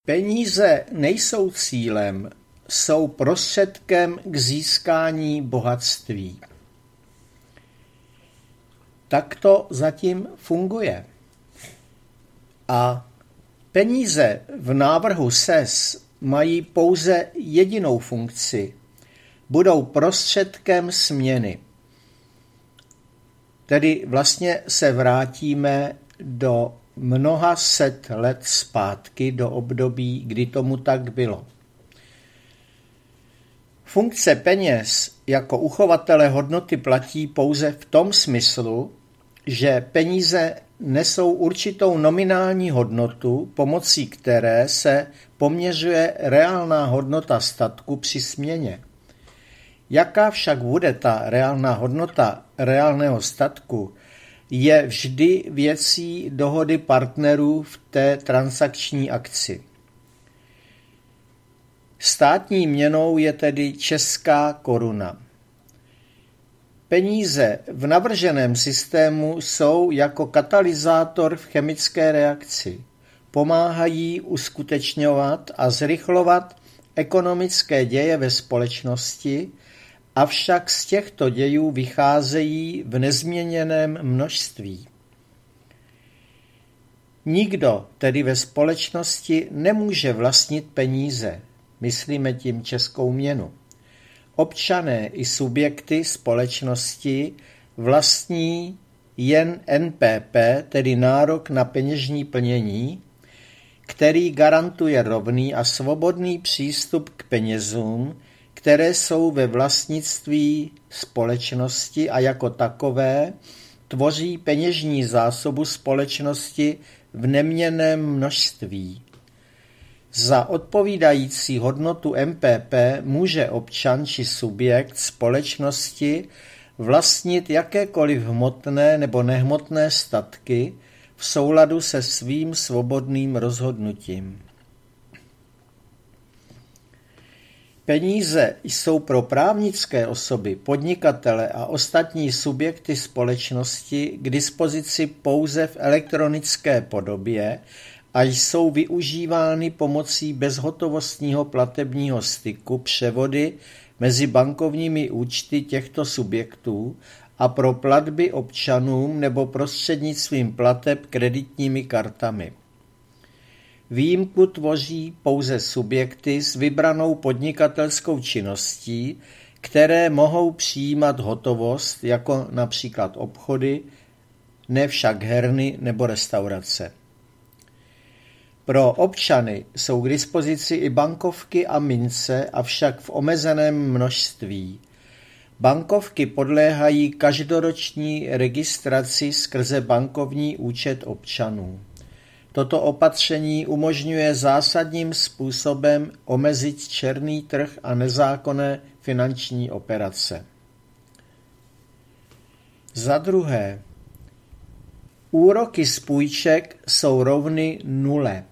Peníze nejsou cílem, jsou prostředkem k získání bohatství. Tak to zatím funguje. A peníze v návrhu SES mají pouze jedinou funkci. Budou prostředkem směny. Tedy vlastně se vrátíme do mnoha set let zpátky do období, kdy tomu tak bylo. Funkce peněz jako uchovatele hodnoty platí pouze v tom smyslu, že peníze nesou určitou nominální hodnotu, pomocí které se poměřuje reálná hodnota statku při směně. Jaká však bude ta reálná hodnota reálného statku, je vždy věcí dohody partnerů v té transakční akci. Státní měnou je tedy česká koruna. Peníze v navrženém systému jsou jako katalyzátor v chemické reakci. Pomáhají uskutečňovat a zrychlovat ekonomické děje ve společnosti, avšak z těchto dějů vycházejí v nezměněném množství. Nikdo tedy ve společnosti nemůže vlastnit peníze, myslíme tím českou měnu. Občané i subjekty společnosti vlastní jen NPP, tedy nárok na peněžní plnění, který garantuje rovný a svobodný přístup k penězům, které jsou ve vlastnictví společnosti a jako takové tvoří peněžní zásobu společnosti v neměnném množství. Za odpovídající hodnotu MPP může občan či subjekt společnosti vlastnit jakékoliv hmotné nebo nehmotné statky v souladu se svým svobodným rozhodnutím. Peníze jsou pro právnické osoby, podnikatele a ostatní subjekty společnosti k dispozici pouze v elektronické podobě a jsou využívány pomocí bezhotovostního platebního styku převody mezi bankovními účty těchto subjektů a pro platby občanům nebo prostřednictvím plateb kreditními kartami. Výjimku tvoří pouze subjekty s vybranou podnikatelskou činností, které mohou přijímat hotovost, jako například obchody, ne však herny nebo restaurace. Pro občany jsou k dispozici i bankovky a mince, avšak v omezeném množství. Bankovky podléhají každoroční registraci skrze bankovní účet občanů. Toto opatření umožňuje zásadním způsobem omezit černý trh a nezákonné finanční operace. Za druhé, úroky z půjček jsou rovny nule.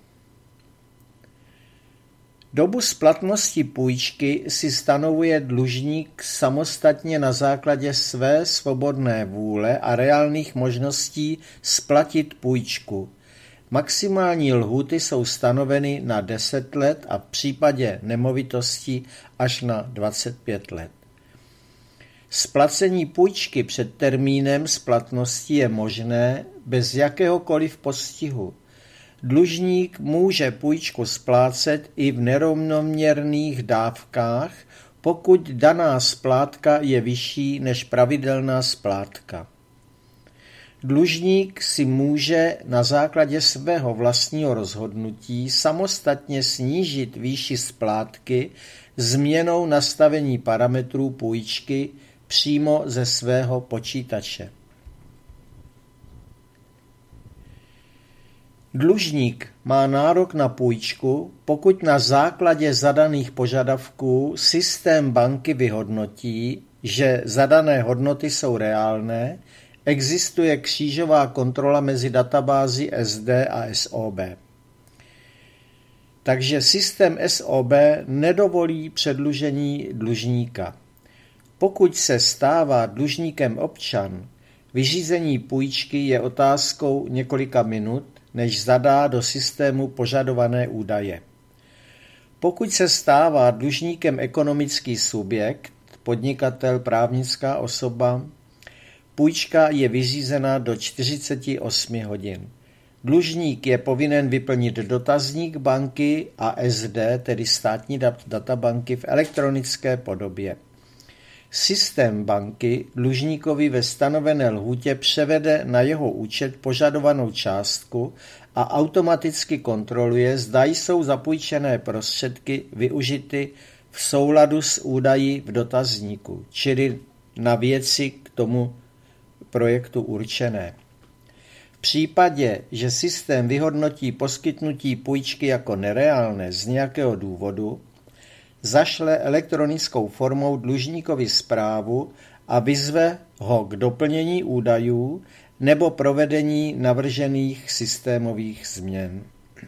Dobu splatnosti půjčky si stanovuje dlužník samostatně na základě své svobodné vůle a reálných možností splatit půjčku. Maximální lhůty jsou stanoveny na 10 let a v případě nemovitosti až na 25 let. Splacení půjčky před termínem splatnosti je možné bez jakéhokoliv postihu. Dlužník může půjčku splácet i v nerovnoměrných dávkách, pokud daná splátka je vyšší než pravidelná splátka. Dlužník si může na základě svého vlastního rozhodnutí samostatně snížit výši splátky změnou nastavení parametrů půjčky přímo ze svého počítače. Dlužník má nárok na půjčku, pokud na základě zadaných požadavků systém banky vyhodnotí, že zadané hodnoty jsou reálné, existuje křížová kontrola mezi databází SD a SOB. Takže systém SOB nedovolí předlužení dlužníka. Pokud se stává dlužníkem občan, vyřízení půjčky je otázkou několika minut, než zadá do systému požadované údaje. Pokud se stává dlužníkem ekonomický subjekt, podnikatel, právnická osoba, půjčka je vyřízena do 48 hodin. Dlužník je povinen vyplnit dotazník banky a SD, tedy státní databanky, v elektronické podobě. Systém banky dlužníkovi ve stanovené lhůtě převede na jeho účet požadovanou částku a automaticky kontroluje, zda jsou zapůjčené prostředky využity v souladu s údaji v dotazníku, čili na věci k tomu projektu určené. V případě, že systém vyhodnotí poskytnutí půjčky jako nereálné z nějakého důvodu, zašle elektronickou formou dlužníkovi zprávu a vyzve ho k doplnění údajů nebo provedení navržených systémových změn.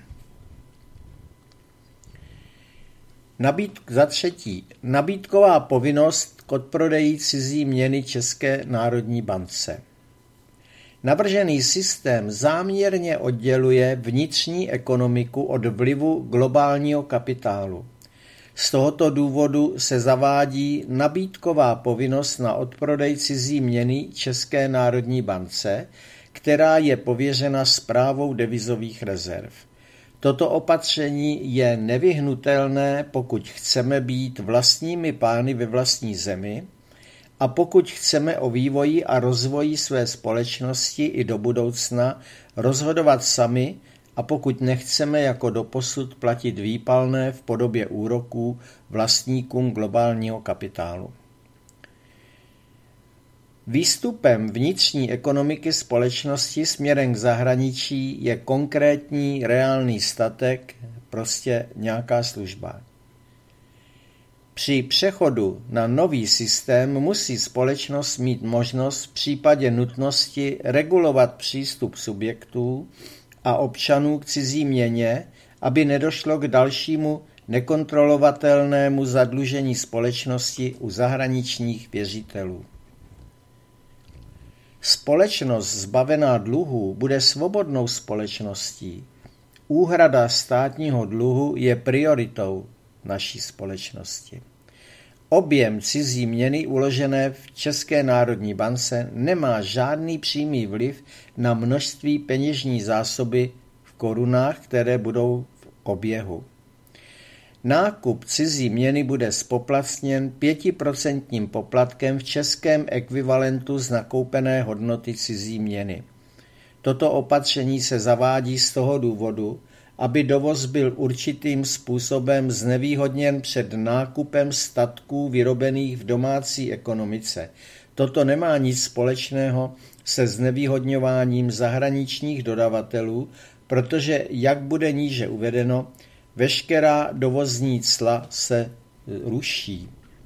Za třetí, nabídková povinnost k odprodeji cizí měny České národní bance. Navržený systém záměrně odděluje vnitřní ekonomiku od vlivu globálního kapitálu. Z tohoto důvodu se zavádí nabídková povinnost na odprodej cizí měny České národní bance, která je pověřena správou devizových rezerv. Toto opatření je nevyhnutelné, pokud chceme být vlastními pány ve vlastní zemi a pokud chceme o vývoji a rozvoji své společnosti i do budoucna rozhodovat sami a pokud nechceme jako doposud platit výpalné v podobě úroků vlastníkům globálního kapitálu. Výstupem vnitřní ekonomiky společnosti směrem k zahraničí je konkrétní reálný statek, prostě nějaká služba. Při přechodu na nový systém musí společnost mít možnost v případě nutnosti regulovat přístup subjektů a občanů k cizí měně, aby nedošlo k dalšímu nekontrolovatelnému zadlužení společnosti u zahraničních věřitelů. Společnost zbavená dluhů bude svobodnou společností. Úhrada státního dluhu je prioritou naší společnosti. Objem cizí měny uložené v České národní bance nemá žádný přímý vliv na množství peněžní zásoby v korunách, které budou v oběhu. Nákup cizí měny bude zpoplatněn 5% poplatkem v českém ekvivalentu z nakoupené hodnoty cizí měny. Toto opatření se zavádí z toho důvodu, aby dovoz byl určitým způsobem znevýhodněn před nákupem statků vyrobených v domácí ekonomice. Toto nemá nic společného se znevýhodňováním zahraničních dodavatelů, protože, jak bude níže uvedeno, veškerá dovozní cla se ruší.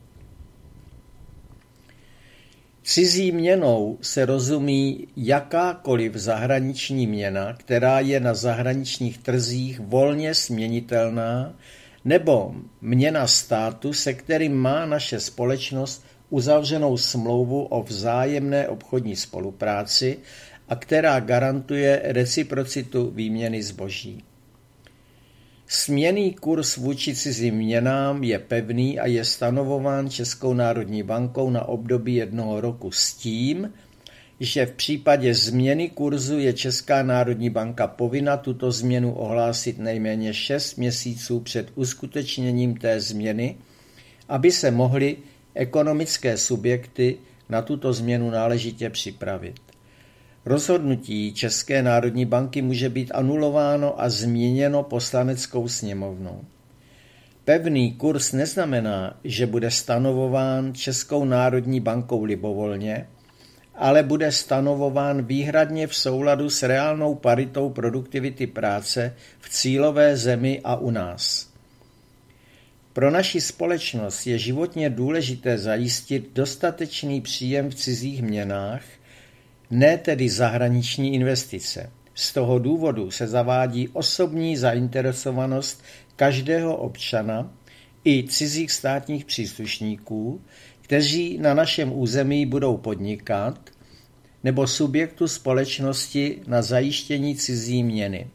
Cizí měnou se rozumí jakákoliv zahraniční měna, která je na zahraničních trzích volně směnitelná, nebo měna státu, se kterým má naše společnost uzavřenou smlouvu o vzájemné obchodní spolupráci a která garantuje reciprocitu výměny zboží. Směnný kurz vůči cizím měnám je pevný a je stanovován Českou národní bankou na období 1 roku s tím, že v případě změny kurzu je Česká národní banka povinna tuto změnu ohlásit nejméně 6 měsíců před uskutečněním té změny, aby se mohly ekonomické subjekty na tuto změnu náležitě připravit. Rozhodnutí České národní banky může být anulováno a změněno poslaneckou sněmovnou. Pevný kurz neznamená, že bude stanovován Českou národní bankou libovolně, ale bude stanovován výhradně v souladu s reálnou paritou produktivity práce v cílové zemi a u nás. Pro naši společnost je životně důležité zajistit dostatečný příjem v cizích měnách, ne tedy zahraniční investice. Z toho důvodu se zavádí osobní zainteresovanost každého občana i cizích státních příslušníků, kteří na našem území budou podnikat, nebo subjektu společnosti na zajištění cizí měny.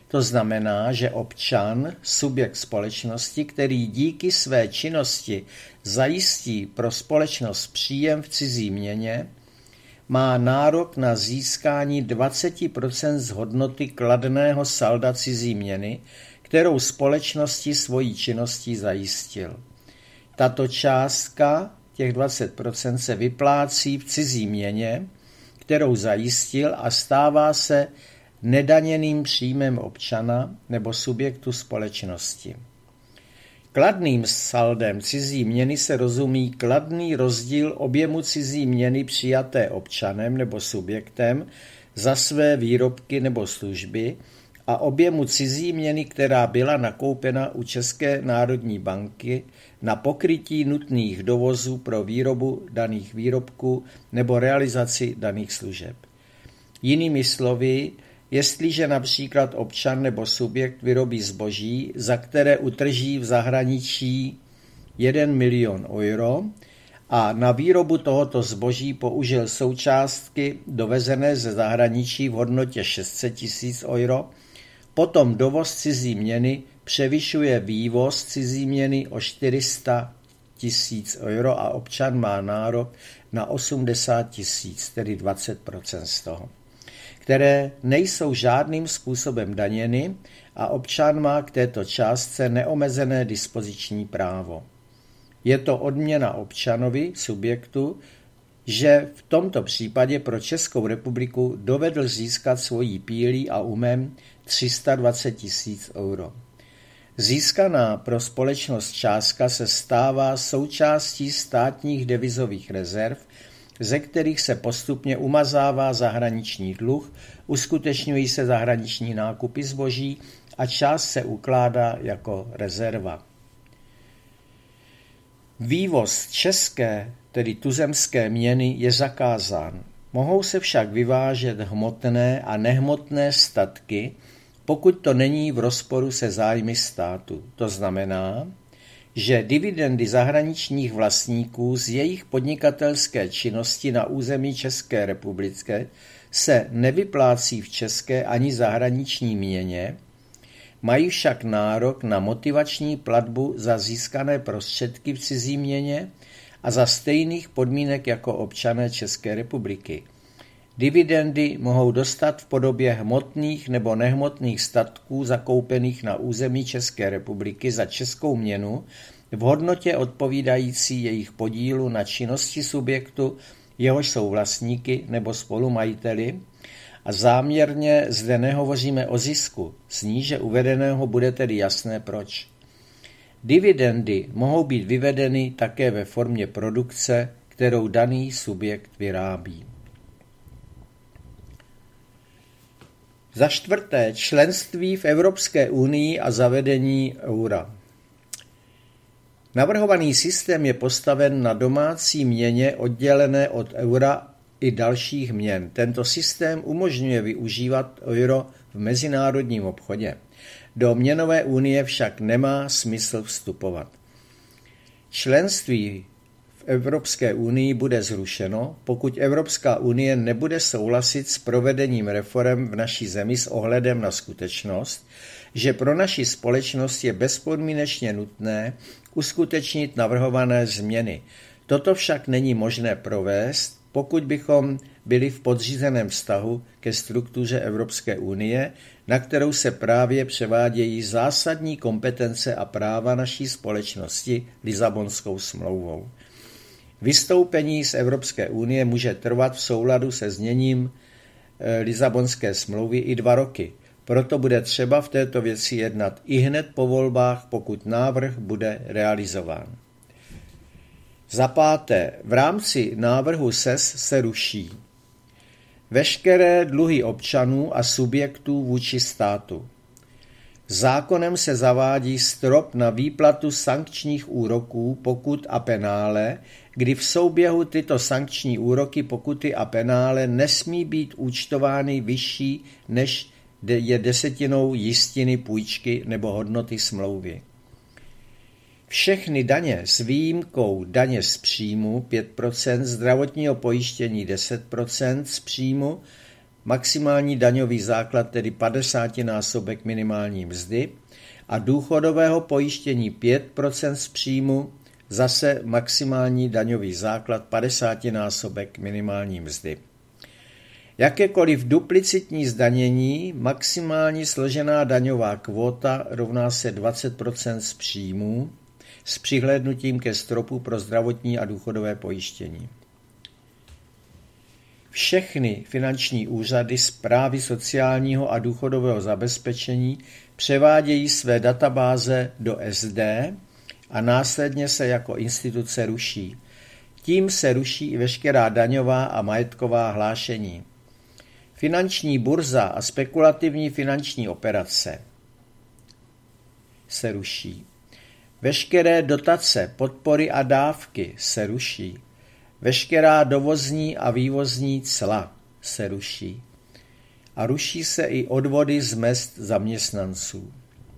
To znamená, že občan, subjekt společnosti, který díky své činnosti zajistí pro společnost příjem v cizí měně, má nárok na získání 20% z hodnoty kladného salda cizí měny, kterou společnosti svojí činností zajistil. Tato částka, těch 20%, se vyplácí v cizí měně, kterou zajistil, a stává se nedaněným příjmem občana nebo subjektu společnosti. Kladným saldem cizí měny se rozumí kladný rozdíl objemu cizí měny přijaté občanem nebo subjektem za své výrobky nebo služby a objemu cizí měny, která byla nakoupena u České národní banky na pokrytí nutných dovozů pro výrobu daných výrobků nebo realizaci daných služeb. Jinými slovy, jestliže například občan nebo subjekt vyrobí zboží, za které utrží v zahraničí 1 milion euro a na výrobu tohoto zboží použil součástky dovezené ze zahraničí v hodnotě 600 000 euro, potom dovoz cizí měny převyšuje vývoz cizí měny o 400 000 euro a občan má nárok na 80 000, tedy 20% z toho, které nejsou žádným způsobem daněny, a občan má k této částce neomezené dispoziční právo. Je to odměna občanovi, subjektu, že v tomto případě pro Českou republiku dovedl získat svojí pílí a umem 320 000 euro. Získaná pro společnost částka se stává součástí státních devizových rezerv, ze kterých se postupně umazává zahraniční dluh, uskutečňují se zahraniční nákupy zboží a část se ukládá jako rezerva. Vývoz české, tedy tuzemské měny, je zakázán. Mohou se však vyvážet hmotné a nehmotné statky, pokud to není v rozporu se zájmy státu. To znamená, že dividendy zahraničních vlastníků z jejich podnikatelské činnosti na území České republiky se nevyplácí v české ani zahraniční měně, mají však nárok na motivační platbu za získané prostředky v cizí měně a za stejných podmínek jako občané České republiky. Dividendy mohou dostat v podobě hmotných nebo nehmotných statků zakoupených na území České republiky za českou měnu v hodnotě odpovídající jejich podílu na činnosti subjektu, jehož jsou vlastníky nebo spolumajiteli, a záměrně zde nehovoříme o zisku, z níže uvedeného bude tedy jasné proč. Dividendy mohou být vyvedeny také ve formě produkce, kterou daný subjekt vyrábí. Za čtvrté, členství v Evropské unii a zavedení eura. Navrhovaný systém je postaven na domácí měně oddělené od eura i dalších měn. Tento systém umožňuje využívat euro v mezinárodním obchodě. Do měnové unie však nemá smysl vstupovat. Členství v Evropské unii bude zrušeno, pokud Evropská unie nebude souhlasit s provedením reforem v naší zemi s ohledem na skutečnost, že pro naši společnost je bezpodmínečně nutné uskutečnit navrhované změny. Toto však není možné provést, pokud bychom byli v podřízeném vztahu ke struktuře Evropské unie, na kterou se právě převádějí zásadní kompetence a práva naší společnosti Lisabonskou smlouvou. Vystoupení z Evropské unie může trvat v souladu se zněním Lisabonské smlouvy i 2 roky. Proto bude třeba v této věci jednat ihned po volbách, pokud návrh bude realizován. Za páté, v rámci návrhu SES se ruší veškeré dluhy občanů a subjektů vůči státu. Zákonem se zavádí strop na výplatu sankčních úroků, pokut a penále, kdy v souběhu tyto sankční úroky, pokuty a penále nesmí být účtovány vyšší, než je 10% jistiny půjčky nebo hodnoty smlouvy. Všechny daně s výjimkou daně z příjmu 5%, zdravotního pojištění 10% z příjmu, maximální daňový základ, tedy 50násobek minimální mzdy, a důchodového pojištění 5% z příjmu, zase maximální daňový základ 50násobek minimální mzdy. Jakékoliv duplicitní zdanění, maximální složená daňová kvóta rovná se 20% z příjmů s přihlédnutím ke stropu pro zdravotní a důchodové pojištění. Všechny finanční úřady správy sociálního a důchodového zabezpečení převádějí své databáze do SD a následně se jako instituce ruší. Tím se ruší i veškerá daňová a majetková hlášení. Finanční burza a spekulativní finanční operace se ruší. Veškeré dotace, podpory a dávky se ruší. Veškerá dovozní a vývozní cla se ruší. A ruší se i odvody z mezd zaměstnanců.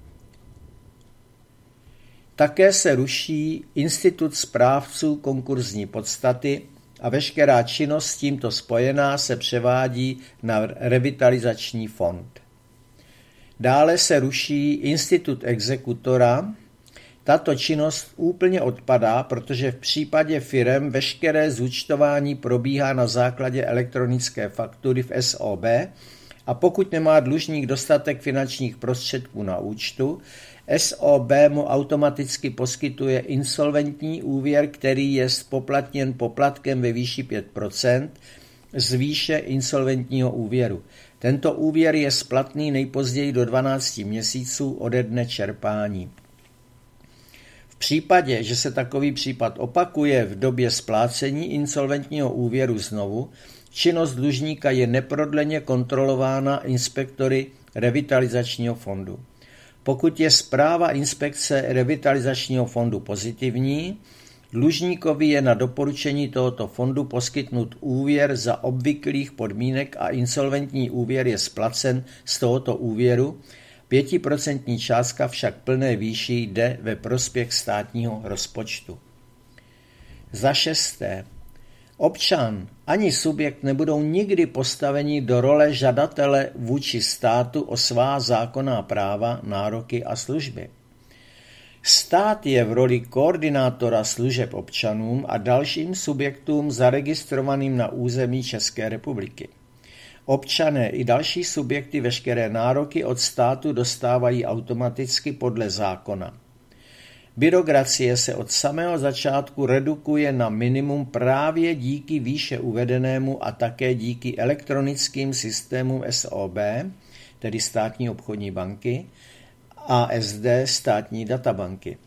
Také se ruší institut správců konkurzní podstaty a veškerá činnost s tímto spojená se převádí na revitalizační fond. Dále se ruší institut exekutora. Tato činnost úplně odpadá, protože v případě firem veškeré zúčtování probíhá na základě elektronické faktury v SOB a pokud nemá dlužník dostatek finančních prostředků na účtu, SOB mu automaticky poskytuje insolventní úvěr, který je spoplatněn poplatkem ve výši 5% z výše insolventního úvěru. Tento úvěr je splatný nejpozději do 12 měsíců ode dne čerpání. V případě, že se takový případ opakuje v době splácení insolventního úvěru znovu, činnost dlužníka je neprodleně kontrolována inspektory revitalizačního fondu. Pokud je zpráva inspekce revitalizačního fondu pozitivní, dlužníkovi je na doporučení tohoto fondu poskytnut úvěr za obvyklých podmínek a insolventní úvěr je splacen z tohoto úvěru, 5% částka však plné výši jde ve prospěch státního rozpočtu. Za šesté, občan ani subjekt nebudou nikdy postaveni do role žadatele vůči státu o svá zákonná práva, nároky a služby. Stát je v roli koordinátora služeb občanům a dalším subjektům zaregistrovaným na území České republiky. Občané i další subjekty veškeré nároky od státu dostávají automaticky podle zákona. Byrokracie se od samého začátku redukuje na minimum právě díky výše uvedenému a také díky elektronickým systémům SOB, tedy státní obchodní banky, a SD, státní databanky.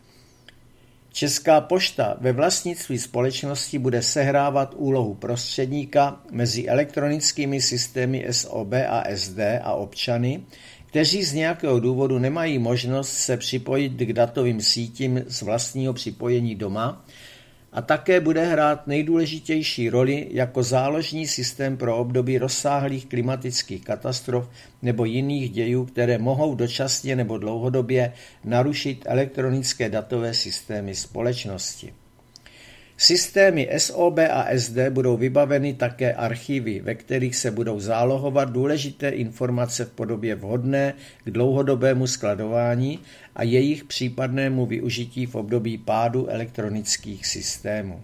Česká pošta ve vlastnictví společnosti bude sehrávat úlohu prostředníka mezi elektronickými systémy SOB a SD a občany, kteří z nějakého důvodu nemají možnost se připojit k datovým sítím z vlastního připojení doma a také bude hrát nejdůležitější roli jako záložní systém pro období rozsáhlých klimatických katastrof nebo jiných dějů, které mohou dočasně nebo dlouhodobě narušit elektronické datové systémy společnosti. Systémy SOB a SD budou vybaveny také archivy, ve kterých se budou zálohovat důležité informace v podobě vhodné k dlouhodobému skladování a jejich případnému využití v období pádu elektronických systémů.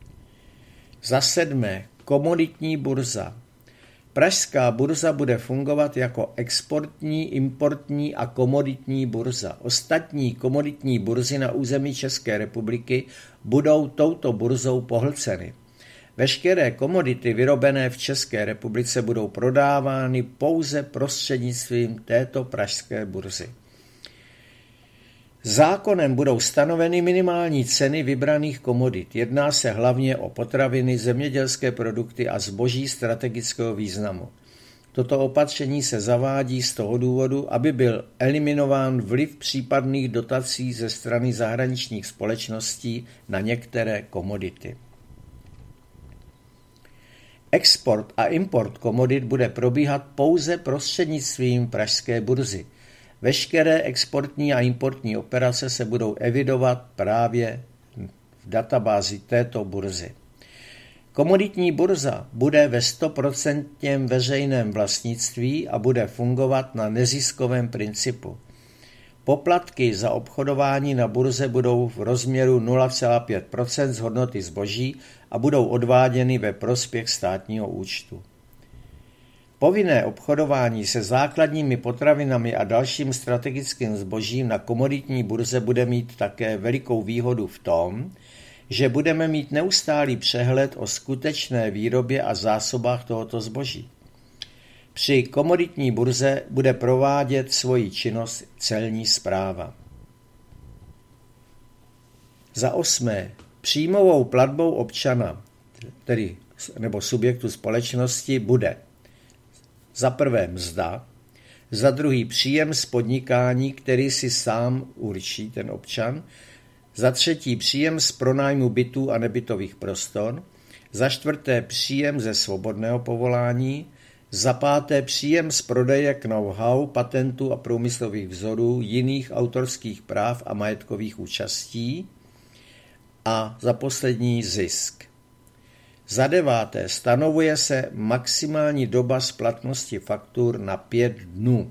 Za sedmé, komoditní burza. Pražská burza bude fungovat jako exportní, importní a komoditní burza. Ostatní komoditní burzy na území České republiky budou touto burzou pohlceny. Veškeré komodity vyrobené v České republice budou prodávány pouze prostřednictvím této pražské burzy. Zákonem budou stanoveny minimální ceny vybraných komodit. Jedná se hlavně o potraviny, zemědělské produkty a zboží strategického významu. Toto opatření se zavádí z toho důvodu, aby byl eliminován vliv případných dotací ze strany zahraničních společností na některé komodity. Export a import komodit bude probíhat pouze prostřednictvím pražské burzy. Veškeré exportní a importní operace se budou evidovat právě v databázi této burzy. Komoditní burza bude ve 100% veřejném vlastnictví a bude fungovat na neziskovém principu. Poplatky za obchodování na burze budou v rozměru 0,5% z hodnoty zboží a budou odváděny ve prospěch státního účtu. Povinné obchodování se základními potravinami a dalším strategickým zbožím na komoditní burze bude mít také velikou výhodu v tom, že budeme mít neustálý přehled o skutečné výrobě a zásobách tohoto zboží. Při komoditní burze bude provádět svoji činnost celní správa. Za 8. Příjmovou platbou občana, tedy nebo subjektu společnosti, bude za prvé mzda, za druhý příjem z podnikání, který si sám určí ten občan, za třetí příjem z pronájmu bytů a nebytových prostor, za čtvrté příjem ze svobodného povolání, za páté příjem z prodeje know-how, patentů a průmyslových vzorů, jiných autorských práv a majetkových účastí a za poslední zisk. Za 9. stanovuje se maximální doba splatnosti faktur na 5 dnů.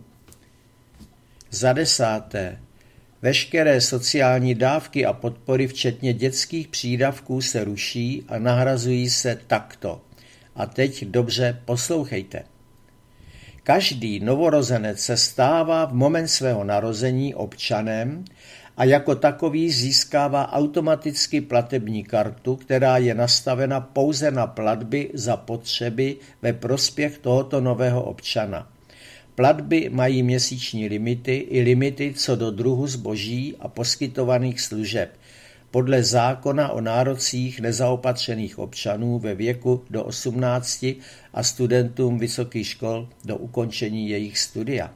Za 10. veškeré sociální dávky a podpory, včetně dětských přídavků, se ruší a nahrazují se takto. A teď dobře poslouchejte. Každý novorozenec se stává v moment svého narození občanem a jako takový získává automaticky platební kartu, která je nastavena pouze na platby za potřeby ve prospěch tohoto nového občana. Platby mají měsíční limity i limity co do druhu zboží a poskytovaných služeb podle zákona o nárocích nezaopatřených občanů ve věku do 18 a studentům vysokých škol do ukončení jejich studia.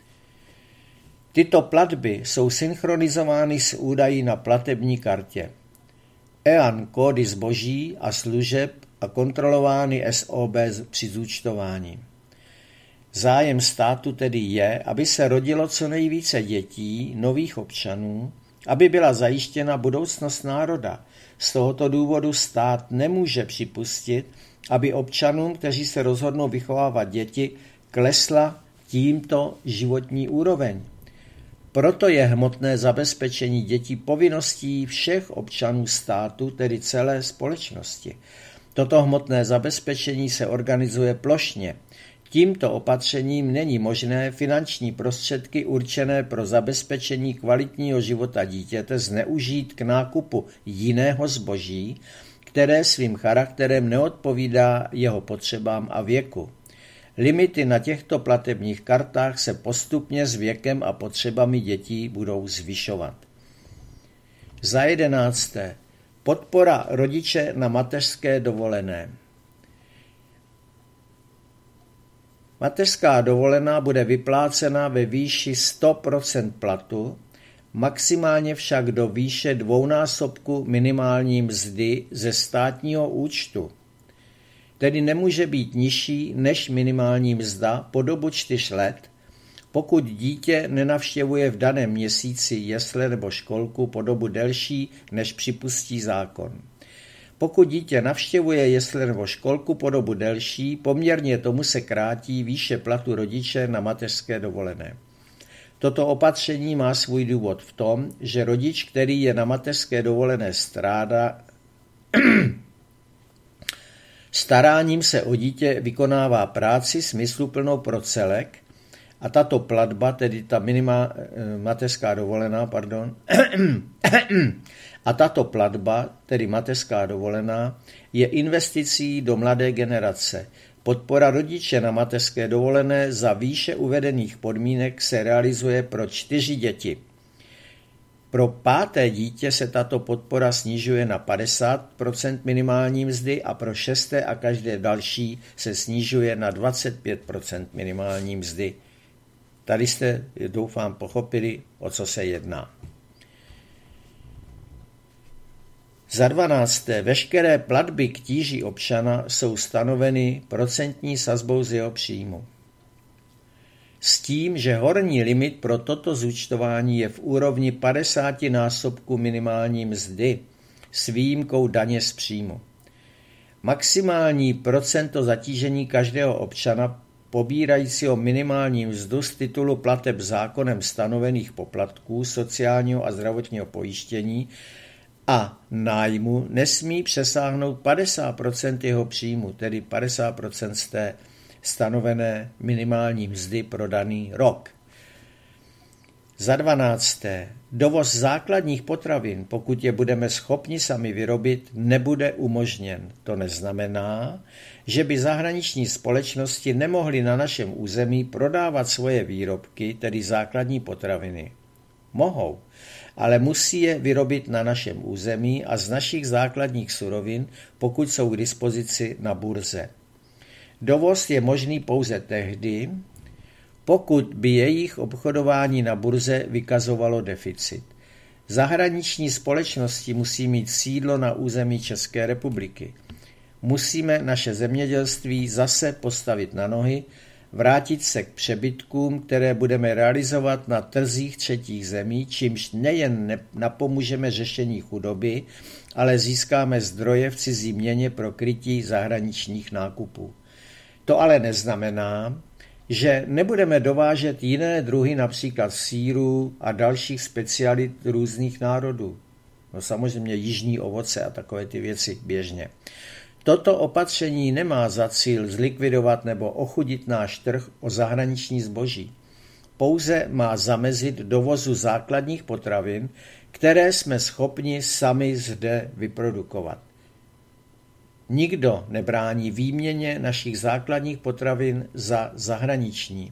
Tyto platby jsou synchronizovány s údaji na platební kartě. EAN kódy zboží a služeb a kontrolovány SOB při zúčtování. Zájem státu tedy je, aby se rodilo co nejvíce dětí, nových občanů, aby byla zajištěna budoucnost národa. Z tohoto důvodu stát nemůže připustit, aby občanům, kteří se rozhodnou vychovávat děti, klesla tímto životní úroveň. Proto je hmotné zabezpečení dětí povinností všech občanů státu, tedy celé společnosti. Toto hmotné zabezpečení se organizuje plošně. Tímto opatřením není možné finanční prostředky určené pro zabezpečení kvalitního života dítěte zneužít k nákupu jiného zboží, které svým charakterem neodpovídá jeho potřebám a věku. Limity na těchto platebních kartách se postupně s věkem a potřebami dětí budou zvyšovat. Za 11. Podpora rodiče na mateřské dovolené. Mateřská dovolená bude vyplácena ve výši 100% platu, maximálně však do výše 2násobku minimální mzdy ze státního účtu. Tedy nemůže být nižší než minimální mzda po dobu 4 let, pokud dítě nenavštěvuje v daném měsíci jesle nebo školku po dobu delší, než připustí zákon. Pokud dítě navštěvuje jesle nebo školku po dobu delší, poměrně tomu se krátí výše platu rodiče na mateřské dovolené. Toto opatření má svůj důvod v tom, že rodič, který je na mateřské dovolené staráním se o dítě vykonává práci smysluplnou pro celek a tato platba, tedy ta mateřská dovolená, a tato platba, tedy mateřská dovolená, je investicí do mladé generace. Podpora rodiče na mateřské dovolené za výše uvedených podmínek se realizuje pro 4 děti. Pro 5. dítě se tato podpora snižuje na 50% minimální mzdy a pro 6. a každé další se snižuje na 25% minimální mzdy. Tady jste, doufám, pochopili, o co se jedná. Za 12. Veškeré platby k tíži občana jsou stanoveny procentní sazbou z jeho příjmu. S tím, že horní limit pro toto zúčtování je v úrovni 50násobku minimální mzdy s výjimkou daně z příjmu. Maximální procento zatížení každého občana pobírajícího minimální mzdu z titulu plateb zákonem stanovených poplatků, sociálního a zdravotního pojištění a nájmu nesmí přesáhnout 50% jeho příjmu, tedy 50% z té stanovené minimální mzdy pro daný rok. Za 12. Dovoz základních potravin, pokud je budeme schopni sami vyrobit, nebude umožněn. To neznamená, že by zahraniční společnosti nemohly na našem území prodávat svoje výrobky, tedy základní potraviny. Mohou, ale musí je vyrobit na našem území a z našich základních surovin, pokud jsou k dispozici na burze. Dovoz je možný pouze tehdy, pokud by jejich obchodování na burze vykazovalo deficit. Zahraniční společnosti musí mít sídlo na území České republiky. Musíme naše zemědělství zase postavit na nohy, vrátit se k přebytkům, které budeme realizovat na trzích třetích zemí, čímž nejen napomůžeme řešení chudoby, ale získáme zdroje v cizí měně pro krytí zahraničních nákupů. To ale neznamená, že nebudeme dovážet jiné druhy, například sýrů a dalších specialit různých národů. No samozřejmě jižní ovoce a takové ty věci běžně. Toto opatření nemá za cíl zlikvidovat nebo ochudit náš trh o zahraniční zboží. Pouze má zamezit dovozu základních potravin, které jsme schopni sami zde vyprodukovat. Nikdo nebrání výměně našich základních potravin za zahraniční.